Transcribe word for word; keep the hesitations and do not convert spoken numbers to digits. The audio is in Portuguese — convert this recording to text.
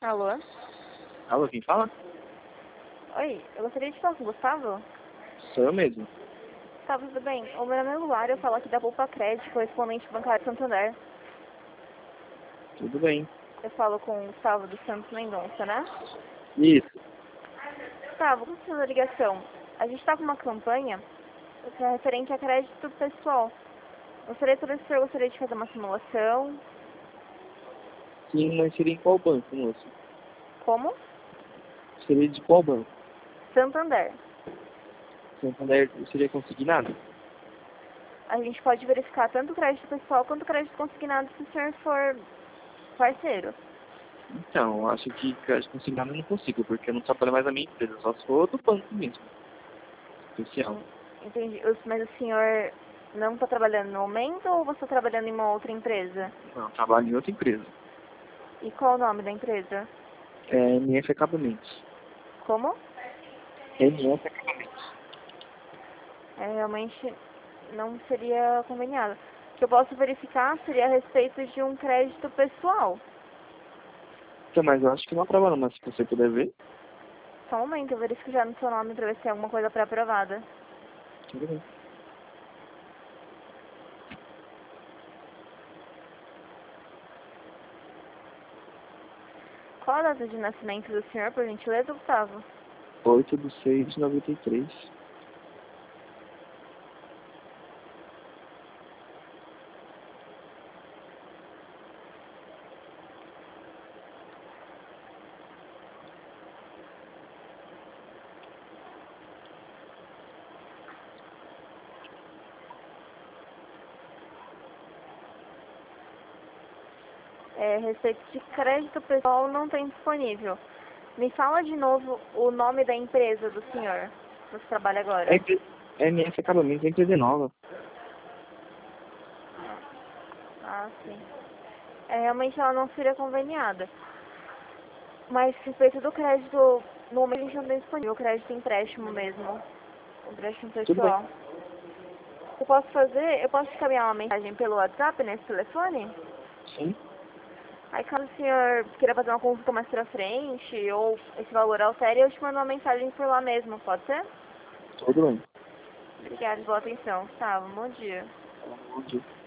Alô? Alô, quem fala? Oi, eu gostaria de falar com o Gustavo. Sou eu mesmo. Gustavo, tudo bem? O meu nome é Luara, eu falo aqui da Poupa Crédito, correspondente bancário Santander. Tudo bem. Eu falo com o Gustavo dos Santos Mendonça, né? Isso. Gustavo, como precisa da ligação? A gente está com uma campanha que é referente a crédito pessoal. Gostaria de saber se o senhor gostaria de fazer uma simulação. Sim, mas seria em qual banco, moço? Como? Seria de qual banco? Santander. Santander seria consignado? A gente pode verificar tanto o crédito pessoal quanto o crédito consignado se o senhor for parceiro. Então, acho que crédito consignado eu não consigo, porque eu não trabalho mais na minha empresa, só se for do banco mesmo. Especial. Hum, Entendi. Os- Mas o senhor não está trabalhando no momento ou você está trabalhando em uma outra empresa? Não, eu trabalho em outra empresa. E qual o nome da empresa? É M F Acabamentos. Como? M F Acabamentos. É, realmente não seria conveniado. O que eu posso verificar seria a respeito de um crédito pessoal. Então, mas eu acho que não aprova não, mas se você puder ver, Só um momento, eu verifico já no seu nome para ver se tem alguma coisa pré-aprovada. tudo bem. Qual a data de nascimento do senhor, por gentileza, Gustavo? oito de seis de noventa e três. É, a respeito de crédito pessoal não tem disponível. Me fala de novo o nome da empresa do senhor, que você trabalha agora. É que M F Acabamentos é empresa nova. Ah, sim. É, realmente ela não seria conveniada. Mas a respeito do crédito, no momento a gente não tem disponível o crédito empréstimo mesmo. O empréstimo Tudo bem. pessoal. Eu posso fazer, eu posso encaminhar uma mensagem pelo WhatsApp nesse telefone? Sim, Aí caso o senhor queira fazer uma consulta mais pra frente, ou esse valor altere, eu te mando uma mensagem por lá mesmo, pode ser? tudo bem. Obrigada pela atenção, Gustavo. Bom dia. Bom dia.